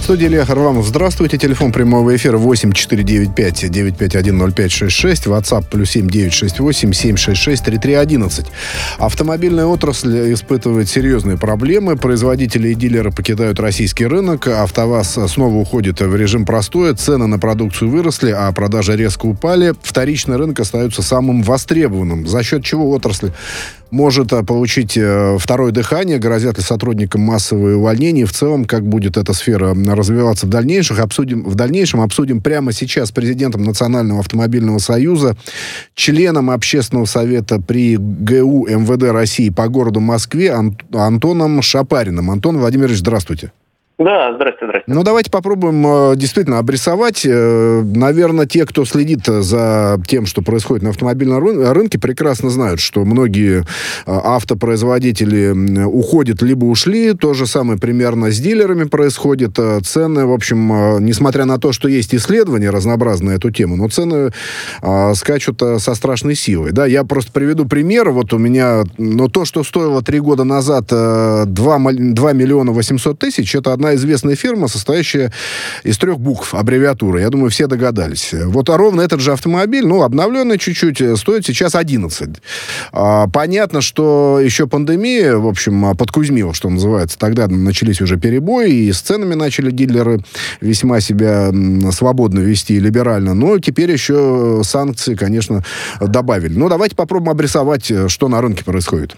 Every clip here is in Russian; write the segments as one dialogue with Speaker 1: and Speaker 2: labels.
Speaker 1: студии Илья Харламов. Здравствуйте. Телефон прямого эфира 8495-951-0566. WhatsApp +7 968 766 3311. Автомобильная отрасль испытывает серьезные проблемы. Производители и дилеры покидают российский рынок. АвтоВАЗ снова уходит в режим простое. Цены на продукцию выросли, а продажи резко упали. Вторичный рынок остается самым востребованным. За счет чего отрасль может получить второе дыхание, грозят ли сотрудникам массовые увольнения, и в целом, как будет эта сфера развиваться в дальнейшем, обсудим прямо сейчас с президентом Национального автомобильного союза, членом общественного совета при ГУ МВД России по городу Москве Антоном Шапариным. Антон Владимирович, здравствуйте.
Speaker 2: Да, здравствуйте.
Speaker 1: Ну, давайте попробуем действительно обрисовать. Наверное, те, кто следит за тем, что происходит на автомобильном рынке, прекрасно знают, что многие автопроизводители уходят либо ушли. То же самое примерно с дилерами происходит. Цены, в общем, несмотря на то, что есть исследования разнообразные на эту тему, но цены скачут со страшной силой. Да, я просто приведу пример. Вот у меня, то, что стоило 3 года назад 2 миллиона 800 тысяч, это одна известная фирма, состоящая из 3 букв, аббревиатуры. Я думаю, все догадались. Вот ровно этот же автомобиль, обновленный чуть-чуть, стоит сейчас 11. Понятно, что еще пандемия, в общем, подкузмила, что называется. Тогда начались уже перебои, и с ценами начали дилеры весьма себя свободно вести, либерально. Но теперь еще санкции, конечно, добавили. Давайте попробуем обрисовать, что на рынке происходит.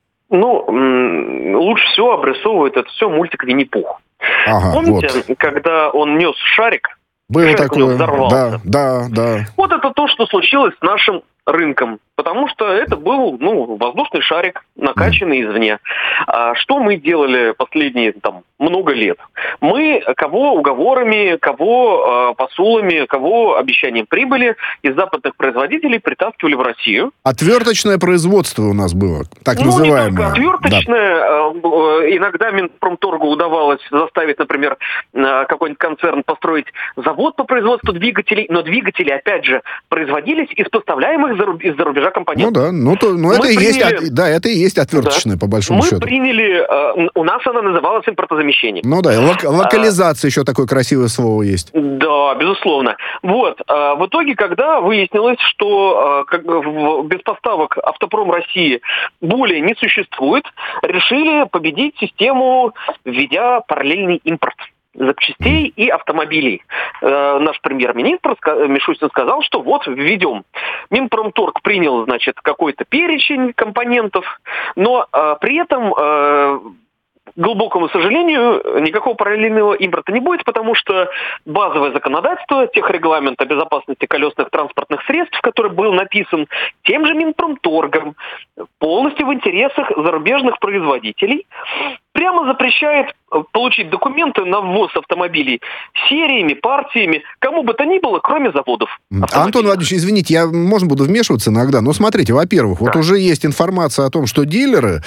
Speaker 2: Лучше всего обрисовывает это все мультик «Винни-Пух».
Speaker 1: Ага,
Speaker 2: помните, когда он нес шарик,
Speaker 1: было
Speaker 2: шарик
Speaker 1: такое,
Speaker 2: у него взорвался?
Speaker 1: Да.
Speaker 2: Вот это то, что случилось с нашим рынком. Потому что это был, воздушный шарик, накачанный извне. Что мы делали последние, много лет? Мы кого уговорами, кого посулами, кого обещанием прибыли из западных производителей притаскивали в Россию.
Speaker 1: Отверточное производство у нас было, так называемое.
Speaker 2: Не только отверточное. Да. Иногда Минпромторгу удавалось заставить, например, какой-нибудь концерн построить завод по производству двигателей, но двигатели, опять же, производились из поставляемых из-за рубежа компонентов.
Speaker 1: Это и есть отверточное, по большому счету.
Speaker 2: Мы приняли, у нас она называлась импортозамещением.
Speaker 1: Локализация еще такое красивое слово есть.
Speaker 2: Да, безусловно. В итоге, когда выяснилось, что без поставок Автопром России более не существует, решили победить систему, введя параллельный импорт запчастей и автомобилей. Наш премьер-министр Мишустин сказал, что введем. Минпромторг принял, какой-то перечень компонентов, но при этом, к глубокому сожалению, никакого параллельного импорта не будет, потому что базовое законодательство, техрегламент о безопасности колесных транспортных средств, который был написан тем же Минпромторгом, полностью в интересах зарубежных производителей, прямо запрещает получить документы на ввоз автомобилей сериями, партиями, кому бы то ни было, кроме заводов.
Speaker 1: Антон Владимирович, извините, я, можно буду вмешиваться иногда, но смотрите, во-первых, уже есть информация о том, что дилеры,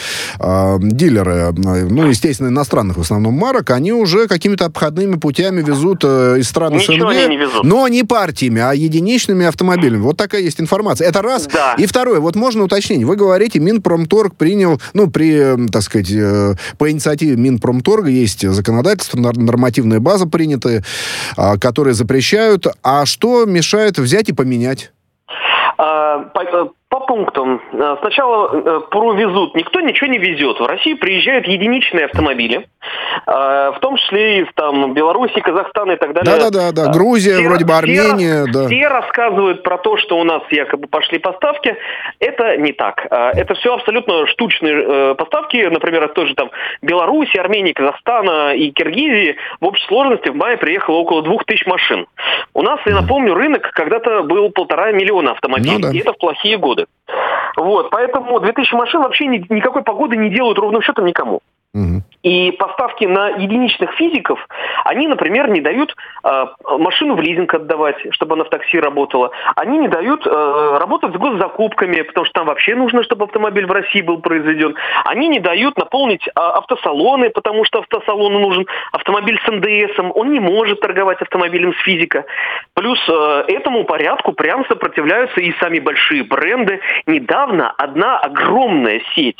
Speaker 1: естественно, иностранных в основном марок, они уже какими-то обходными путями везут из стран СНГ,
Speaker 2: они не везут.
Speaker 1: Но не партиями, а единичными автомобилями. Вот такая есть информация. Это раз.
Speaker 2: Да.
Speaker 1: И второе, можно уточнение. Вы говорите, Минпромторг принял, по инициативе Минпромторга есть законодательство, нормативная база принятая, которые запрещают. А что мешает взять и поменять?
Speaker 2: По пунктам. Сначала провезут. Никто ничего не везет. В Россию приезжают единичные автомобили, в том числе из Беларуси, Казахстана и так далее.
Speaker 1: Да. Грузия, вроде бы Армения.
Speaker 2: Все рассказывают про то, что у нас якобы пошли поставки. Это не так. Это все абсолютно штучные поставки. Например, тоже Беларуси, Армении, Казахстана и Киргизии в общей сложности в мае приехало около 2000 машин. У нас, я напомню, рынок когда-то был 1,5 миллиона автомобилей. И это в плохие годы. Поэтому 2000 машин вообще никакой погоды не делают ровным счетом никому. И поставки на единичных физиков, они, например, не дают машину в лизинг отдавать, чтобы она в такси работала. Они не дают работать с госзакупками, потому что там вообще нужно, чтобы автомобиль в России был произведен. Они не дают наполнить автосалоны, потому что автосалону нужен автомобиль с НДСом. Он не может торговать автомобилем с физика. Плюс этому порядку прям сопротивляются и сами большие бренды. Недавно одна огромная сеть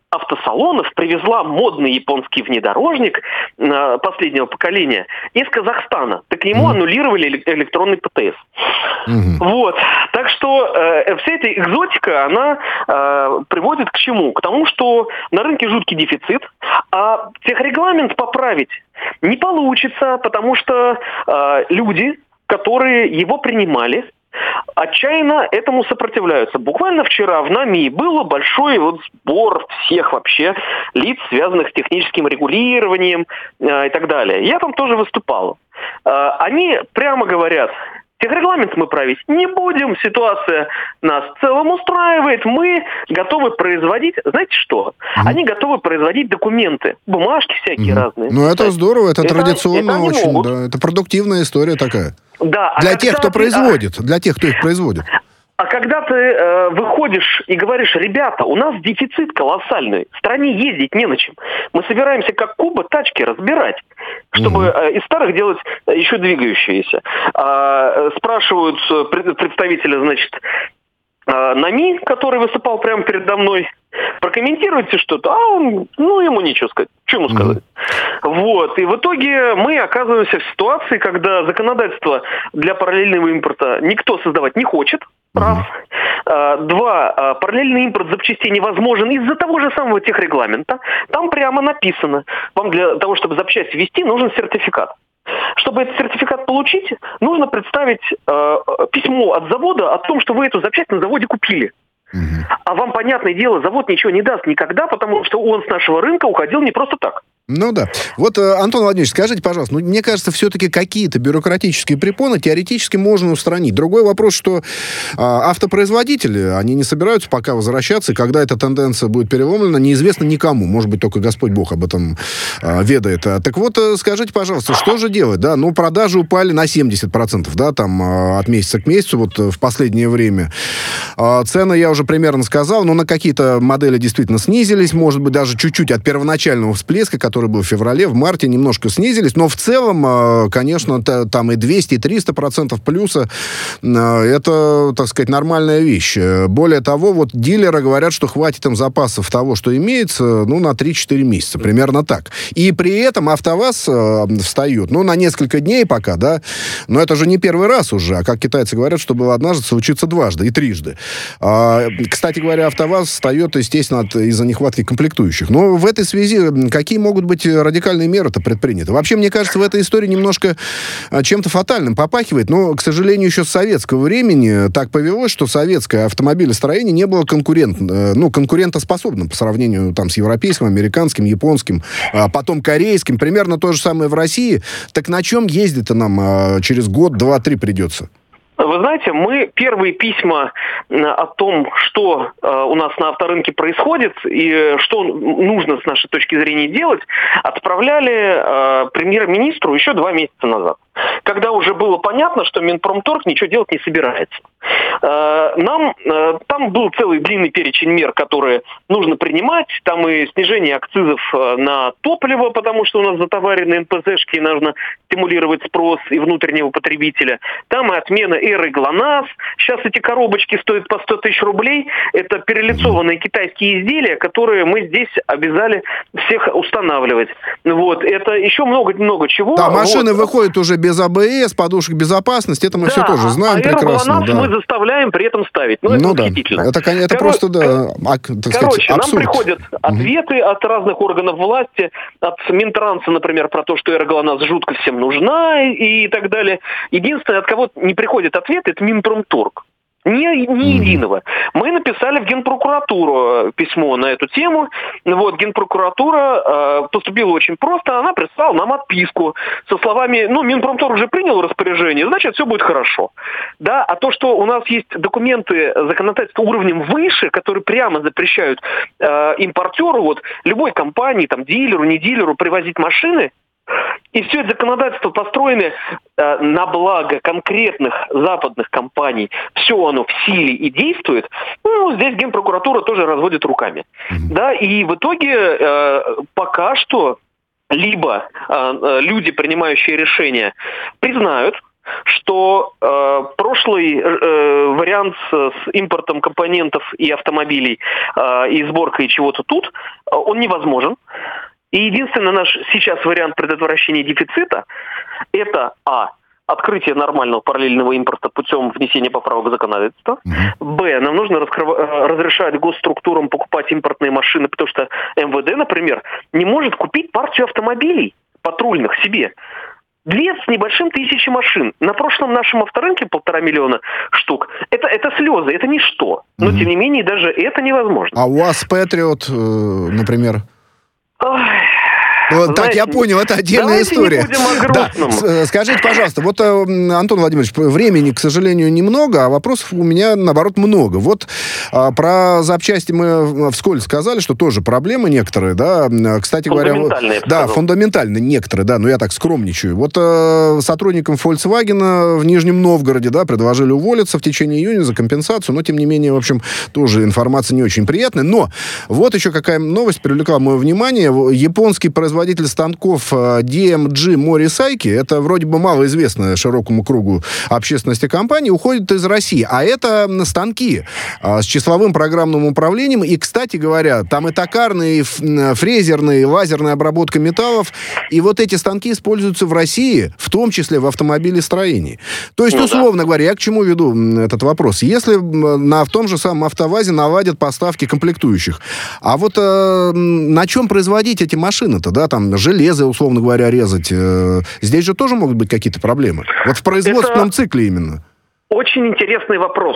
Speaker 2: автосалонов привезла модный японский внедорожник последнего поколения из Казахстана. Так ему аннулировали электронный ПТС. Вот. Так что вся эта экзотика, она приводит к чему? К тому, что на рынке жуткий дефицит, а техрегламент поправить не получится, потому что люди, которые его принимали, отчаянно этому сопротивляются. Буквально вчера в НАМИ был большой сбор всех вообще лиц, связанных с техническим регулированием и так далее. Я там тоже выступал. Они прямо говорят: техрегламент мы править не будем, ситуация нас в целом устраивает, мы готовы производить, знаете что? Они готовы производить документы, бумажки всякие разные.
Speaker 1: Ну, это здорово, это традиционно очень, да, это продуктивная история такая.
Speaker 2: Да,
Speaker 1: для тех, кто производит, для тех, кто их производит.
Speaker 2: А когда ты выходишь и говоришь: ребята, у нас дефицит колоссальный, в стране ездить не на чем. Мы собираемся как Куба тачки разбирать, чтобы из старых делать еще двигающиеся. Спрашивают представителя, значит, НАМИ, который выступал прямо передо мной: прокомментируйте что-то, а он, ему нечего сказать. Что ему сказать? Вот. И в итоге мы оказываемся в ситуации, когда законодательство для параллельного импорта никто создавать не хочет. Раз. Два. Параллельный импорт запчастей невозможен из-за того же самого техрегламента. Там прямо написано: вам для того, чтобы запчасть ввести, нужен сертификат. Чтобы этот сертификат получить, нужно представить письмо от завода о том, что вы эту запчасть на заводе купили. А вам, понятное дело, завод ничего не даст никогда, потому что он с нашего рынка уходил не просто так.
Speaker 1: Ну да. Вот, Антон Владимирович, скажите, пожалуйста, мне кажется, все-таки какие-то бюрократические препоны теоретически можно устранить. Другой вопрос, что автопроизводители, они не собираются пока возвращаться, и когда эта тенденция будет переломлена, неизвестно никому. Может быть, только Господь Бог об этом ведает. Так вот, скажите, пожалуйста, что же делать? Да? Ну, продажи упали на 70%, да, там, от месяца к месяцу, вот в последнее время. Цены я уже примерно сказал, но на какие-то модели действительно снизились, может быть, даже чуть-чуть от первоначального всплеска, который был в феврале, в марте немножко снизились, но в целом, конечно, там и 200, и 300% плюса, это, так сказать, нормальная вещь. Более того, вот дилеры говорят, что хватит им запасов того, что имеется, на 3-4 месяца, примерно так. И при этом АвтоВАЗ встает, на несколько дней пока, да, но это же не первый раз уже, а как китайцы говорят, что было однажды, случится дважды и трижды. Кстати говоря, АвтоВАЗ встает, естественно, из-за нехватки комплектующих. Но в этой связи какие могут быть радикальные меры-то предприняты? Вообще, мне кажется, в этой истории немножко чем-то фатальным попахивает, но, к сожалению, еще с советского времени так повелось, что советское автомобилестроение не было конкурентоспособным по сравнению с европейским, американским, японским, потом корейским. Примерно то же самое в России. Так на чем ездить-то нам через год, два, три придется?
Speaker 2: Вы знаете, мы первые письма о том, что у нас на авторынке происходит и что нужно с нашей точки зрения делать, отправляли премьер-министру еще 2 месяца назад, когда уже было понятно, что Минпромторг ничего делать не собирается. Там был целый длинный перечень мер, которые нужно принимать. Там и снижение акцизов на топливо, потому что у нас затоварены НПЗшки, и нужно стимулировать спрос и внутреннего потребителя. Там и отмена эры ГЛОНАСС. Сейчас эти коробочки стоят по 100 тысяч рублей. Это перелицованные китайские изделия, которые мы здесь обязали всех устанавливать. Вот. Это еще много чего.
Speaker 1: Да, машины выходят уже без АБС, подушек безопасности. Это мы все тоже знаем прекрасно.
Speaker 2: Да. Мы заставляем при этом ставить. Это восхитительно.
Speaker 1: Это просто,
Speaker 2: Короче, нам приходят ответы от разных органов власти, от Минтранса, например, про то, что ЭРГЛОНАСС жутко всем нужна и так далее. Единственное, от кого не приходит ответ, это Минпромторг. Ни единого. Мы написали в Генпрокуратуру письмо на эту тему. Вот, Генпрокуратура поступила очень просто. Она прислала нам отписку со словами: Минпромторг уже принял распоряжение, значит, все будет хорошо. Да, а то, что у нас есть документы законодательства уровнем выше, которые прямо запрещают импортеру, любой компании, дилеру, не дилеру привозить машины, и все это законодательство построено на благо конкретных западных компаний. Все оно в силе и действует. Здесь Генпрокуратура тоже разводит руками. Да, и в итоге пока что либо люди, принимающие решения, признают, что прошлый вариант с импортом компонентов и автомобилей, и сборкой чего-то тут, он невозможен. И единственный наш сейчас вариант предотвращения дефицита – это открытие нормального параллельного импорта путем внесения поправок в законодательство. Б. Нам нужно разрешать госструктурам покупать импортные машины, потому что МВД, например, не может купить партию автомобилей патрульных себе. 2 с небольшим тысячи машин. На прошлом нашем авторынке 1,5 миллиона штук. Это слезы, это ничто. Но, тем не менее, даже это невозможно.
Speaker 1: А у вас Патриот, например?
Speaker 2: Знаете,
Speaker 1: так, я понял, это отдельная история.
Speaker 2: Не будем о грустном.
Speaker 1: Да. Скажите, пожалуйста, вот, Антон Владимирович, времени, к сожалению, немного, а вопросов у меня, наоборот, много. Вот про запчасти мы вскользь сказали, что тоже проблемы некоторые, да, кстати говоря... Фундаментальные некоторые, да, но я так скромничаю. Вот сотрудникам Volkswagen в Нижнем Новгороде, да, предложили уволиться в течение июня за компенсацию, но, тем не менее, в общем, тоже информация не очень приятная. Но вот еще какая новость привлекла мое внимание. Японский производитель станков DMG Morisaki, это вроде бы малоизвестная широкому кругу общественности компания, уходит из России. А это станки с числовым программным управлением. И, кстати говоря, там и токарные, и фрезерные, и лазерная обработка металлов. И вот эти станки используются в России, в том числе в автомобилестроении. То есть, условно говоря, я к чему веду этот вопрос? Если в том же самом АвтоВАЗе наладят поставки комплектующих, а вот на чем производить эти машины-то, да? Там железо, условно говоря, резать. Здесь же тоже могут быть какие-то проблемы. Вот в производственном цикле именно.
Speaker 2: Очень интересный вопрос.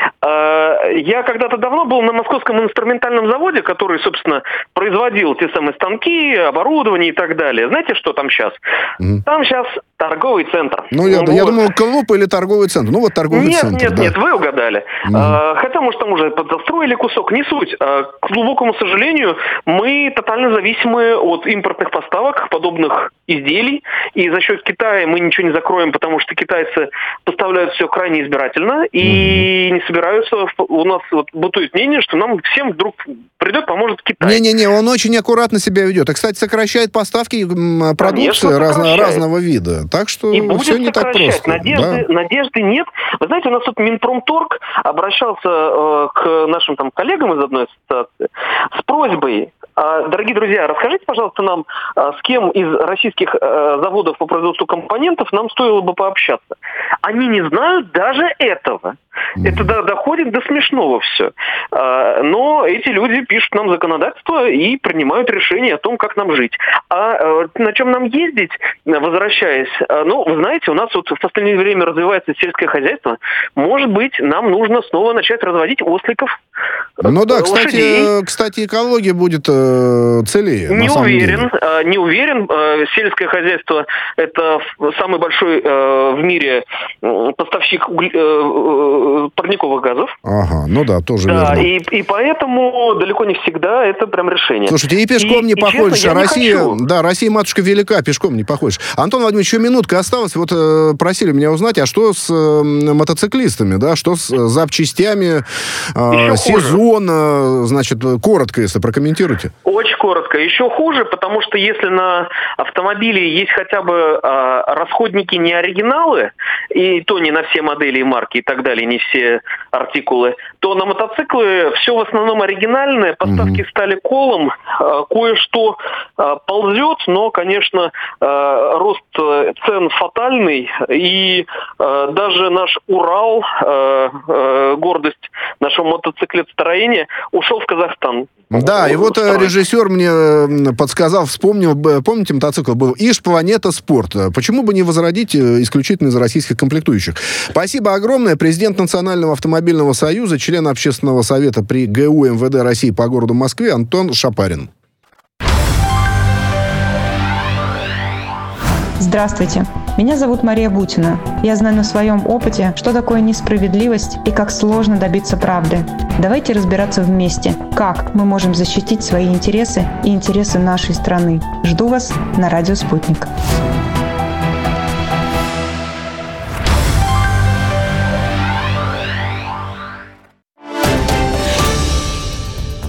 Speaker 2: Я когда-то давно был на Московском инструментальном заводе, который, собственно, производил те самые станки, оборудование и так далее. Знаете, что там сейчас? Там сейчас торговый центр.
Speaker 1: Я думал, клуб или торговый центр. Ну, вот торговый центр.
Speaker 2: Нет, вы угадали. Хотя, может, там уже подостроили кусок, не суть. К глубокому сожалению, мы тотально зависимы от импортных поставок подобных изделий. И за счет Китая мы ничего не закроем, потому что китайцы поставляют все крайне избирательно и не собираются. У нас вот бытует мнение, что нам всем вдруг придет, поможет Китай.
Speaker 1: Не-не-не, он очень аккуратно себя ведет. И, кстати, сокращает поставки продукции разного вида. Так что все не так просто.
Speaker 2: Надежды нет. Вы знаете, у нас тут Минпромторг обращался к нашим коллегам из одной ассоциации с просьбой: дорогие друзья, расскажите, пожалуйста, нам, с кем из российских заводов по производству компонентов нам стоило бы пообщаться. Они не знают даже этого. Это доходит до смешного все. Но эти люди пишут нам законодательство и принимают решение о том, как нам жить. А на чем нам ездить, возвращаясь? Вы знаете, у нас вот в последнее время развивается сельское хозяйство. Может быть, нам нужно снова начать разводить осликов.
Speaker 1: Кстати, экология будет целее.
Speaker 2: Не уверен. Сельское хозяйство – это самый большой в мире поставщик парниковых газов.
Speaker 1: Тоже верно.
Speaker 2: И поэтому далеко не всегда это прям решение.
Speaker 1: Слушайте, и пешком не походишь. Россия, матушка велика, пешком не походишь. Антон Владимирович, еще минутка осталась. Вот просили меня узнать, а что с мотоциклистами, да? Что с запчастями сезона? Значит, коротко, если прокомментируйте.
Speaker 2: Очень коротко. Еще хуже, потому что если на автомобиле есть хотя бы расходники не оригиналы, и то не на все модели и марки и так далее, не все артикулы, то на мотоциклы все в основном оригинальное, поставки стали колом, кое-что ползет, но, конечно, рост цен фатальный, и даже наш Урал, гордость нашего мотоциклетостроения, ушел в Казахстан.
Speaker 1: Да, и вот режиссер мне подсказал, вспомнил, помните, мотоцикл был «Иж Планета Спорт». Почему бы не возродить исключительно из российских комплектующих? Спасибо огромное. Президент Национального автомобильного союза, член общественного совета при ГУ МВД России по городу Москве Антон Шапарин.
Speaker 3: Здравствуйте, меня зовут Мария Бутина. Я знаю на своем опыте, что такое несправедливость и как сложно добиться правды. Давайте разбираться вместе, как мы можем защитить свои интересы и интересы нашей страны. Жду вас на радио «Спутник».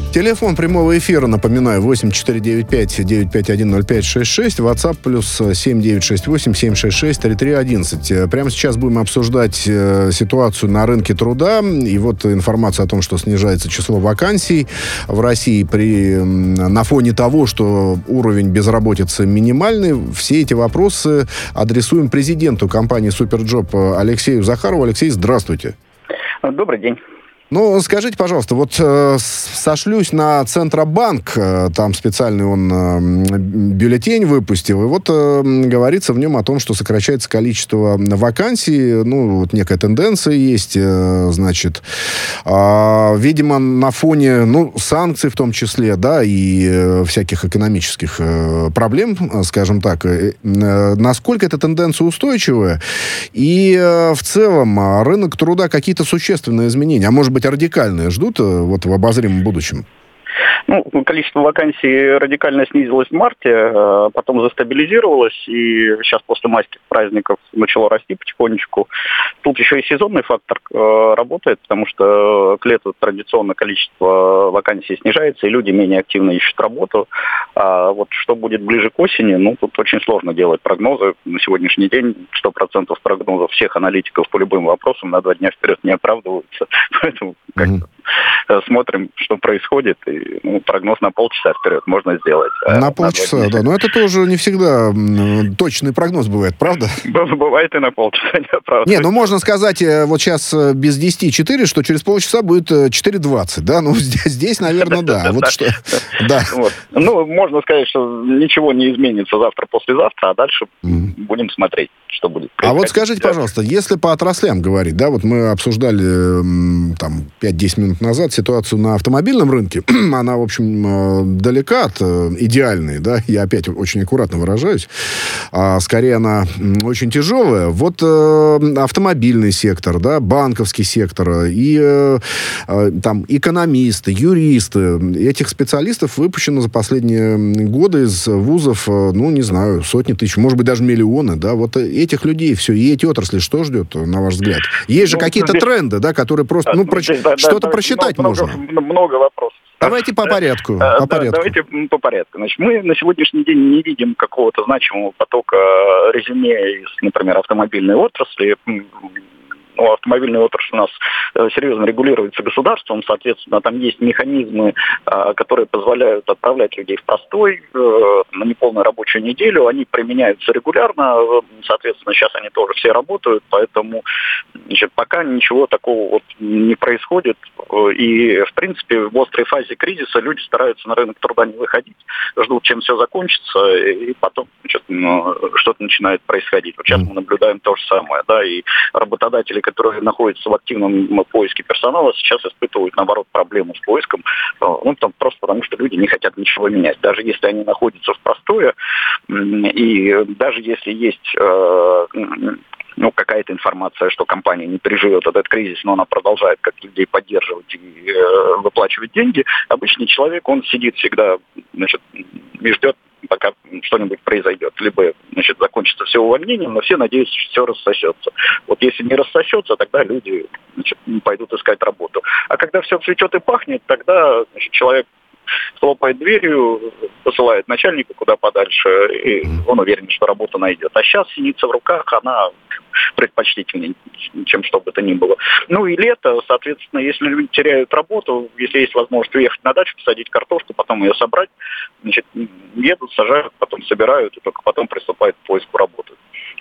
Speaker 1: Телефон прямого эфира, напоминаю, 8495-951-0566, WhatsApp плюс 7968-766-3311. Прямо сейчас будем обсуждать ситуацию на рынке труда. И вот информация о том, что снижается число вакансий в России на фоне того, что уровень безработицы минимальный. Все эти вопросы адресуем президенту компании «Суперджоп» Алексею Захарову. Алексей, здравствуйте.
Speaker 4: Добрый день.
Speaker 1: Ну, скажите, пожалуйста, вот сошлюсь на Центробанк, там специальный он бюллетень выпустил, и вот говорится в нем о том, что сокращается количество вакансий, ну, вот некая тенденция есть, значит, видимо, на фоне, ну, санкций в том числе, да, и всяких экономических проблем, скажем так, насколько эта тенденция устойчивая, и в целом рынок труда какие-то существенные изменения, а может быть, радикальные ждут вот в обозримом будущем?
Speaker 4: Ну, количество вакансий радикально снизилось в марте, потом застабилизировалось, и сейчас после майских праздников начало расти потихонечку. Тут еще и сезонный фактор работает, потому что к лету традиционно количество вакансий снижается, и люди менее активно ищут работу. А вот что будет ближе к осени, ну, тут очень сложно делать прогнозы. На сегодняшний день 100% прогнозов всех аналитиков по любым вопросам на 2 дня вперед не оправдываются. Поэтому как-то смотрим, что происходит, и прогноз на полчаса вперед можно сделать.
Speaker 1: На полчаса, да. Но это тоже не всегда точный прогноз бывает, правда?
Speaker 4: Бывает и на полчаса, не оправдывается.
Speaker 1: Не, ну можно сказать, вот сейчас без 10:04, что через полчаса будет 4:20, да? Ну, здесь, наверное, да. Вот что. Да.
Speaker 4: Ну, можно сказать, что ничего не изменится завтра-послезавтра, а дальше будем смотреть, что будет происходить.
Speaker 1: А вот скажите, пожалуйста, если по отраслям говорить, да, вот мы обсуждали там 5-10 минут назад ситуацию на автомобильном рынке, она, в общем, далека от идеальной, да, я опять очень аккуратно выражаюсь, скорее она очень тяжелая. Вот автомобильный сектор, да, банковский сектор и там экономисты, юристы, этих специалистов выпущено за последние годы из вузов, ну, не знаю, сотни тысяч, может быть, даже миллионы, да, вот этих людей все, и эти отрасли что ждет, на ваш взгляд? Есть же какие-то тренды, да, которые просто, что-то просчитать можно.
Speaker 4: Много вопросов.
Speaker 1: Давайте по порядку.
Speaker 4: Давайте по порядку. Значит, мы на сегодняшний день не видим какого-то значимого потока резюме из, например, автомобильной отрасли. Автомобильная отрасль у нас серьезно регулируется государством, соответственно, там есть механизмы, которые позволяют отправлять людей в простой на неполную рабочую неделю. Они применяются регулярно, соответственно, сейчас они тоже все работают, поэтому, значит, пока ничего такого вот не происходит. И, в принципе, в острой фазе кризиса люди стараются на рынок труда не выходить, ждут, чем все закончится, и потом, значит, что-то начинает происходить. Вот сейчас мы наблюдаем то же самое, да, и работодатели, которые находятся в активном поиске персонала, сейчас испытывают, наоборот, проблему с поиском, там просто потому, что люди не хотят ничего менять. Даже если они находятся в простое, и даже если есть какая-то информация, что компания не переживет этот кризис, но она продолжает как людей поддерживать и выплачивать деньги, обычный человек, он сидит всегда, значит, и ждет, пока что-нибудь произойдет. Либо, значит, закончится все увольнением, но все надеются, что все рассосется. Вот если не рассосется, тогда люди, значит, пойдут искать работу. А когда все цветет и пахнет, тогда, значит, человек хлопает дверью, посылает начальника куда подальше, и он уверен, что работу найдет. А сейчас синица в руках, она предпочтительнее, чем что бы то ни было. Ну и лето, соответственно, если люди теряют работу, если есть возможность уехать на дачу, посадить картошку, потом ее собрать, значит, едут, сажают, потом собирают, и только потом приступают к поиску работы.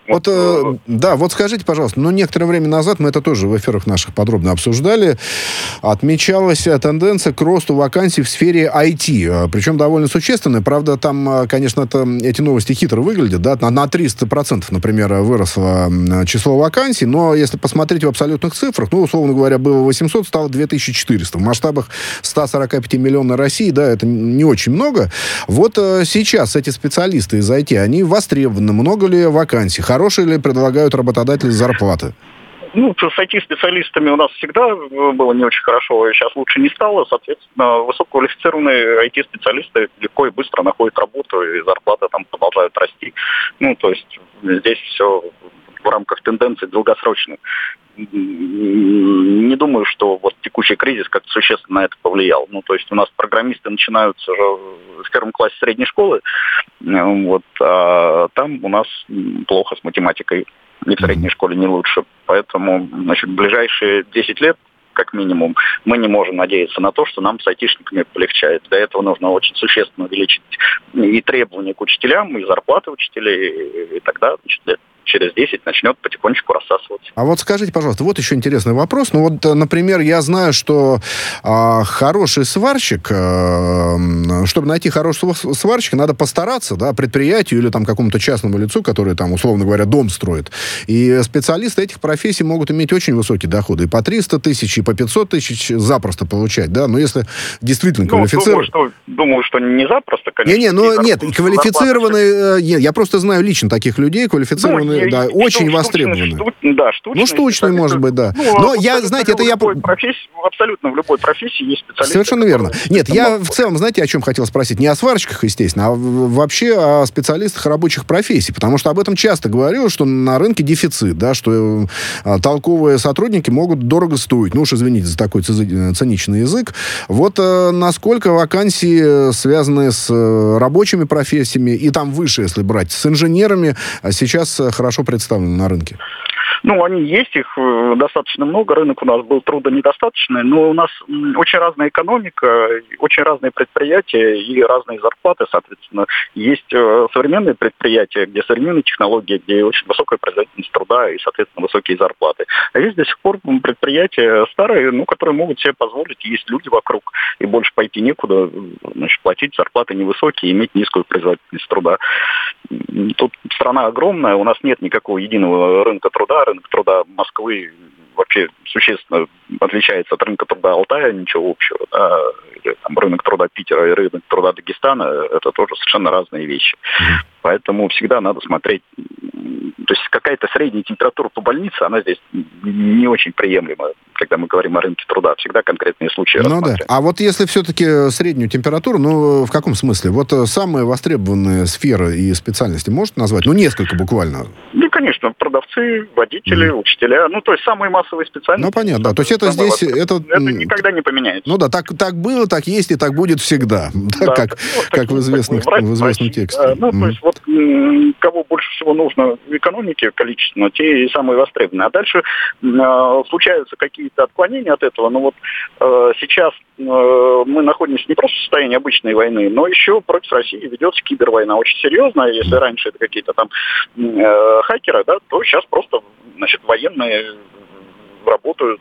Speaker 1: Вот скажите, пожалуйста, некоторое время назад, мы это тоже в эфирах наших подробно обсуждали, отмечалась тенденция к росту вакансий в сфере IT, причем довольно существенная. Правда, там, конечно, эти новости хитро выглядят, да, на 300%, например, выросло число вакансий, но если посмотреть в абсолютных цифрах, условно говоря, было 800, стало 2400. В масштабах 145 миллионов России, да, это не очень много. Вот сейчас эти специалисты из IT, они востребованы, много ли вакансий? Хорошие ли предлагают работодатели зарплаты?
Speaker 4: С IT-специалистами у нас всегда было не очень хорошо, и сейчас лучше не стало. Соответственно, высококвалифицированные IT-специалисты легко и быстро находят работу, и зарплаты там продолжают расти. То есть здесь все в рамках тенденций долгосрочных. Не думаю, что вот текущий кризис как-то существенно на это повлиял. Ну, то есть у нас программисты начинаются в первом классе средней школы, вот, а там у нас плохо с математикой, и в средней школе не лучше. Поэтому, значит, в ближайшие 10 лет как минимум, мы не можем надеяться на то, что нам с айтишниками полегчает. Для этого нужно очень существенно увеличить и требования к учителям, и зарплаты учителей, и тогда, значит, лет через 10 начнет потихонечку рассасываться.
Speaker 1: А вот скажите, пожалуйста, вот еще интересный вопрос. Ну вот, например, я знаю, что хороший сварщик, чтобы найти хорошего сварщика, надо постараться, да, предприятию или там какому-то частному лицу, который там, условно говоря, дом строит. И специалисты этих профессий могут иметь очень высокие доходы. И по 300 тысяч, и по 500 тысяч запросто получать, да. Но если действительно квалифицированный...
Speaker 4: Думаю, что не запросто, конечно.
Speaker 1: Нет, квалифицированные... Я просто знаю лично таких людей, квалифицированные, да, очень востребованы. Штучный, может быть, да. Но я, знаете, это я...
Speaker 4: Абсолютно в любой профессии есть специалисты.
Speaker 1: Совершенно верно. Нет, я в целом, знаете, о чем хотел спросить? Не о сварщиках, естественно, а вообще о специалистах рабочих профессий. Потому что об этом часто говорилось, что на рынке дефицит, да, что толковые сотрудники могут дорого стоить. Ну уж извините за такой циничный язык. Вот насколько вакансии, связанные с рабочими профессиями, и там выше, если брать, с инженерами, сейчас хорошо представлены на рынке?
Speaker 4: Ну, они есть, их достаточно много, рынок у нас был трудонедостаточный, но у нас очень разная экономика, очень разные предприятия и разные зарплаты, соответственно. Есть современные предприятия, где современные технологии, где очень высокая производительность труда и, соответственно, высокие зарплаты. А есть до сих пор предприятия старые, которые могут себе позволить, есть люди вокруг, и больше пойти некуда, значит, платить зарплаты невысокие, иметь низкую производительность труда. Тут страна огромная, у нас нет никакого единого рынка труда. Рынок труда Москвы вообще существенно отличается от рынка труда Алтая, ничего общего. Да? Или, там, рынок труда Питера и рынок труда Дагестана – это тоже совершенно разные вещи. Поэтому всегда надо смотреть. То есть какая-то средняя температура по больнице, она здесь не очень приемлема, когда мы говорим о рынке труда. Всегда конкретные случаи рассматриваем.
Speaker 1: Да. А вот если все-таки среднюю температуру, в каком смысле? Вот самые востребованные сферы и специальности можете назвать? Несколько буквально.
Speaker 4: Конечно, продавцы, водители, учителя. То есть самые массовые специальности.
Speaker 1: Понятно, да. То есть это здесь... Это
Speaker 4: никогда не поменяется.
Speaker 1: Так было, так есть и так будет всегда. Да, как в известном тексте.
Speaker 4: То есть вот кого больше всего нужно в экономике количественно, те и самые востребованные. А дальше случаются какие-то отклонения от этого. Сейчас мы находимся не просто в состоянии обычной войны, но еще против России ведется кибервойна очень серьезная. Если раньше это какие-то там хакеры, да, то сейчас просто, военные работают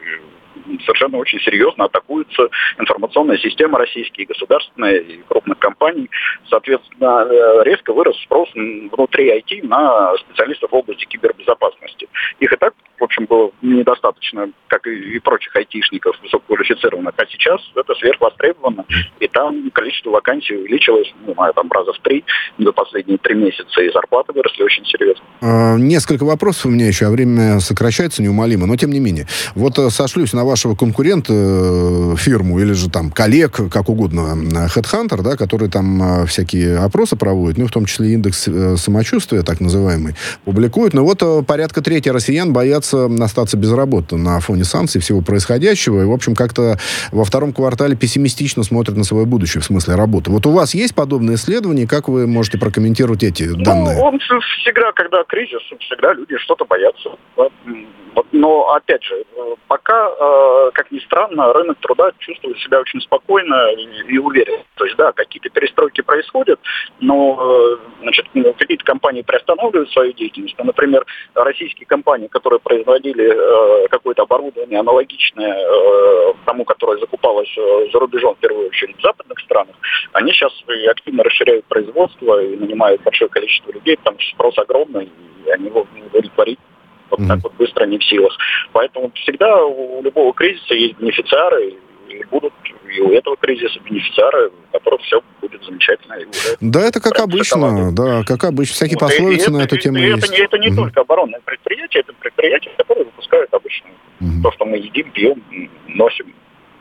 Speaker 4: совершенно очень серьезно, атакуется информационная система российская, государственная, и крупных компаний. Соответственно, резко вырос спрос внутри IT на специалистов в области кибербезопасности. Их и так, в общем, было недостаточно, как и прочих айтишников высококвалифицированных, а сейчас это сверхвостребовано, и там количество вакансий увеличилось, раза в 3 за последние 3 месяца, и зарплаты выросли очень серьезно.
Speaker 1: Несколько вопросов у меня еще, а время сокращается неумолимо, но тем не менее. Вот сошлюсь на вашего конкурента, фирму, или же там коллег, как угодно, HeadHunter, да, который там всякие опросы проводит, в том числе индекс самочувствия, так называемый, публикует. Но порядка трети россиян боятся остаться без работы на фоне санкций, всего происходящего, и, в общем, как-то во втором квартале пессимистично смотрят на свое будущее в смысле работы. Вот у вас есть подобные исследования? Как вы можете прокомментировать эти данные?
Speaker 4: Он всегда, когда кризис, всегда люди что-то боятся. Да? Но, опять же, пока, как ни странно, рынок труда чувствует себя очень спокойно и уверенно. То есть, да, какие-то перестройки происходят, но, какие-то компании приостанавливают свою деятельность. Например, российские компании, которые производили какое-то оборудование аналогичное тому, которое закупалось за рубежом, в первую очередь в западных странах, они сейчас активно расширяют производство и нанимают большое количество людей, потому что спрос огромный, и они его не удовлетворить так вот быстро не в силах. Поэтому всегда у любого кризиса есть бенефициары, и будут и у этого кризиса бенефициары, у которых все будет замечательно. И уже
Speaker 1: да, это как обычно. Да, как обычно. Всякие пословицы на эту тему есть.
Speaker 4: Это не только оборонное предприятие, это предприятия, которые выпускают обычно то, что мы едим, пьем, носим.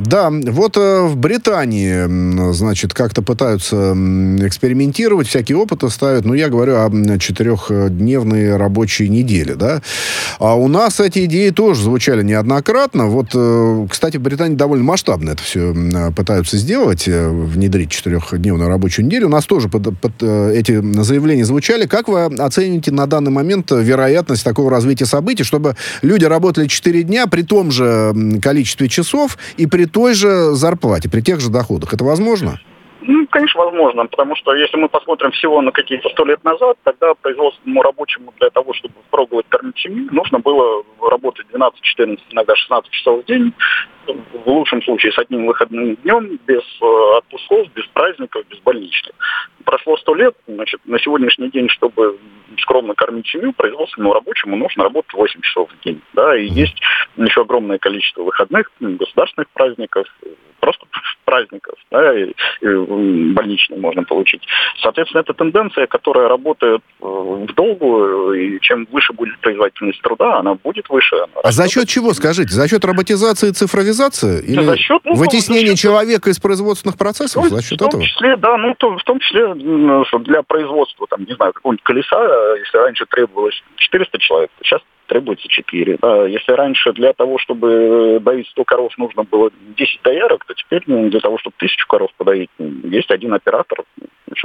Speaker 1: Да, вот в Британии, значит, как-то пытаются экспериментировать, всякие опыты ставят. Ну, я говорю о 4-дневной рабочей неделе, да. А у нас эти идеи тоже звучали неоднократно. Вот, кстати, в Британии довольно масштабно это все пытаются сделать, внедрить 4-дневную рабочую неделю. У нас тоже эти заявления звучали. Как вы оцените на данный момент вероятность такого развития событий, чтобы люди работали 4 дня при том же количестве часов и при той же зарплате, при тех же доходах? Это возможно?
Speaker 4: Ну, конечно, возможно, потому что если мы посмотрим всего на какие-то 100 лет назад, тогда производственному рабочему для того, чтобы пробовать кормить семью, нужно было работать 12, 14, иногда 16 часов в день, в лучшем случае с одним выходным днем, без отпусков, без праздников, без больничных. Прошло 100 лет, значит, на сегодняшний день, чтобы скромно кормить семью, производственному рабочему нужно работать 8 часов в день. Да, и есть еще огромное количество выходных, государственных праздников, просто праздников, да, и больничные можно получить. Соответственно, это тенденция, которая работает в долгую, и чем выше будет производительность труда, она будет выше.
Speaker 1: А за счет чего, скажите? За счет роботизации и цифровизации? Или
Speaker 4: за счет,
Speaker 1: вытеснения человека из производственных процессов? За счет этого?
Speaker 4: В том числе, да, в том числе для производства, там, не знаю, какого-нибудь колеса, если раньше требовалось 400 человек, то сейчас требуется 4. Да. Если раньше для того, чтобы доить 100 коров, нужно было 10 доярок, то теперь для того, чтобы 1000 коров подоить, есть один оператор, значит,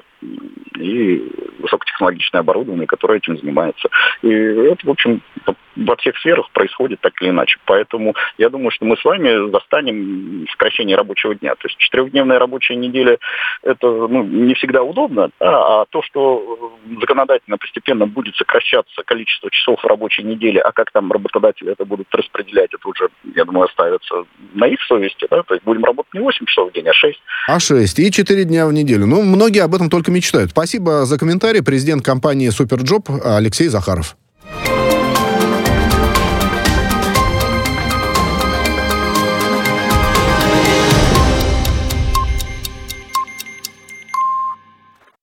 Speaker 4: и высокотехнологичное оборудование, которое этим занимается. И это, в общем, во всех сферах происходит так или иначе. Поэтому я думаю, что мы с вами застанем сокращение рабочего дня. То есть 4-дневная рабочая неделя – это не всегда удобно, да, а то, что законодательно постепенно будет сокращаться количество часов рабочей недели, а как там работодатели это будут распределять, это уже, я думаю, оставится на их совести. Да? То есть будем работать не 8 часов в день, а 6.
Speaker 1: А 6 и 4 дня в неделю. Ну, многие об этом только мечтают. Спасибо за комментарий. Президент компании «Суперджоп» Алексей Захаров.